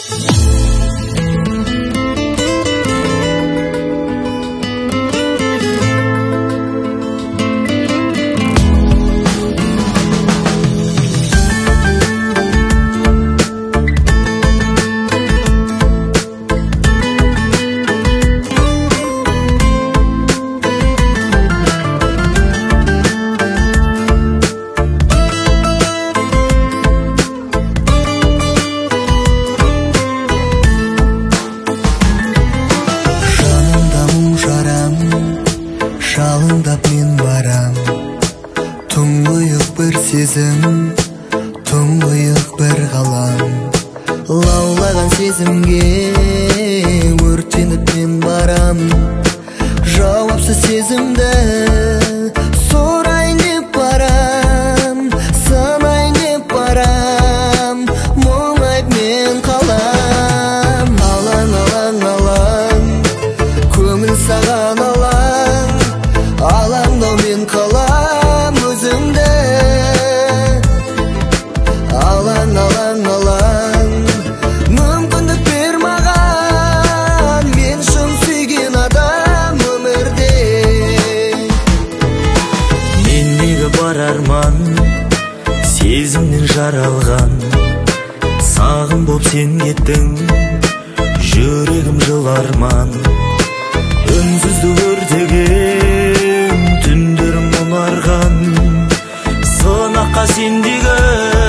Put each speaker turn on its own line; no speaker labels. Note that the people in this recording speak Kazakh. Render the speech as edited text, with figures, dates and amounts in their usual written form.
Жалындап мен барам, тұңғиық бір сезім, тұңғиық бір ғалам. Лаулаған сезімге өртеніп мен барам, жауапсыз сезімді сұрайын деп барам, санайын деп барам, мұңайып мен қалам. Алаң, алаң, алаң, көңіл саған алаң, алаңдау мен қалам өзімді. Алаң, алаң, алаң, мүмкіндік бер маған, мен шын сүйген адам өмірде.
Мендегі бар арман сезімнен жаралған, сағым боп сен кеттің, жүрегім жыл арман. Үнсізді өртеген түндерім мұнарған, сынаққа сендегі